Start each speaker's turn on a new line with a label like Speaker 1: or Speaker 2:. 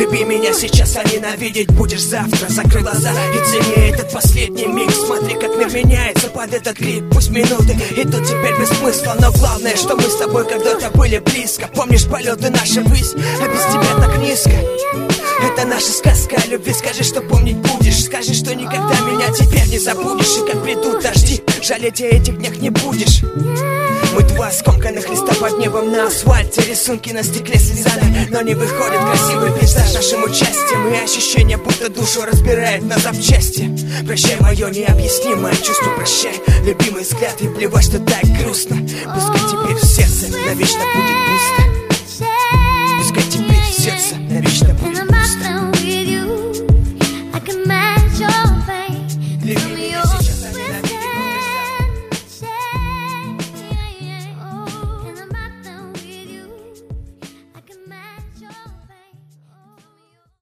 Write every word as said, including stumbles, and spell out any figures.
Speaker 1: Люби меня сейчас, а ненавидеть будешь завтра. Закрой глаза и цени этот последний миг. Смотри, как мир меняется под этот клип. Пусть минуты идут теперь без смысла, но главное, что мы с тобой когда-то были близко. Помнишь полеты наши ввысь, а без тебя так низко. Это наша сказка о любви. Скажи, что помнить будешь. Скажи, что никогда меня теперь не забудешь. И как придут дожди, жалеть о этих днях не будешь. Мы два скомканных листа под небом на асфальте. Рисунки на стекле слезами, но не выходит красивый пейзаж нашим участием. И ощущение, будто душу разбирает на запчасти. Прощай мое необъяснимое чувство, прощай любимый взгляд. И плевать, что так грустно. Пускай теперь в сердце навечно будет пусто.